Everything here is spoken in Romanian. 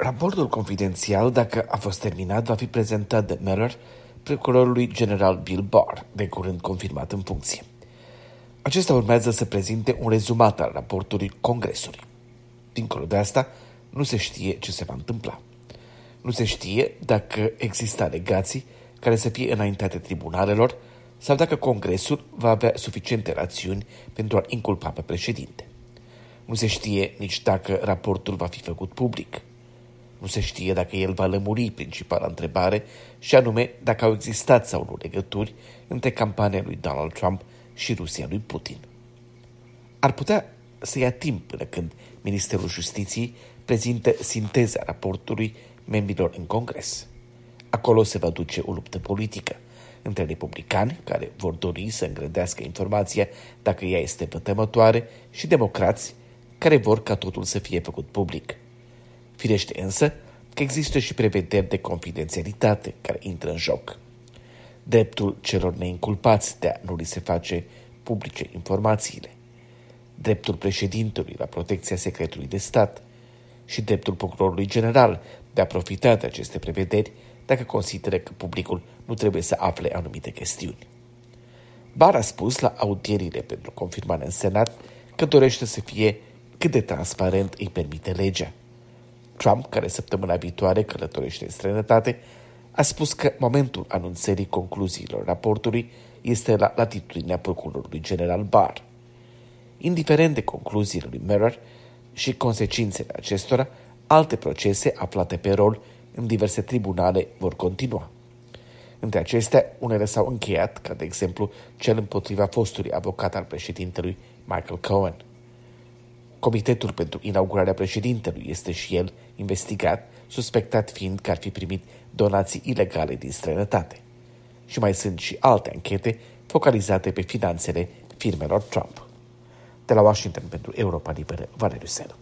Raportul confidențial, dacă a fost terminat, va fi prezentat de Mueller procurorului general Bill Barr, de curând confirmat în funcție. Acesta urmează să prezinte un rezumat al raportului Congresului. Dincolo de asta, nu se știe ce se va întâmpla. Nu se știe dacă există alegații care să fie înaintate tribunalelor sau dacă Congresul va avea suficiente rațiuni pentru a inculpa pe președinte. Nu se știe nici dacă raportul va fi făcut public. Nu se știe dacă el va lămuri principala întrebare, și anume dacă au existat sau nu legături între campania lui Donald Trump și Rusia lui Putin. Ar putea să ia timp până când Ministerul Justiției prezintă sinteza raportului membrilor în Congres. Acolo se va duce o luptă politică între republicani, care vor dori să îngrădească informația dacă ea este pătămătoare, și democrați, care vor ca totul să fie făcut public. Firește însă că există și prevederi de confidențialitate care intră în joc. Dreptul celor neinculpați de a nu li se face publice informațiile, dreptul președintelui la protecția secretului de stat și dreptul procurorului general de a profita de aceste prevederi dacă consideră că publicul nu trebuie să afle anumite chestiuni. Barr a spus la audierile pentru confirmare în Senat că dorește să fie cât de transparent îi permite legea. Trump, care săptămâna viitoare călătorește în străinătate, a spus că momentul anunțării concluziilor raportului este la latitudinea procurorului general Barr. Indiferent de concluziile lui Mueller și consecințele acestora, alte procese aflate pe rol în diverse tribunale vor continua. Între acestea, unele s-au încheiat, ca de exemplu cel împotriva fostului avocat al președintelui Michael Cohen. Comitetul pentru inaugurarea președintelui este și el investigat, suspectat fiind că ar fi primit donații ilegale din străinătate. Și mai sunt și alte anchete focalizate pe finanțele firmelor Trump. De la Washington pentru Europa Liberă, Valeriu Selu.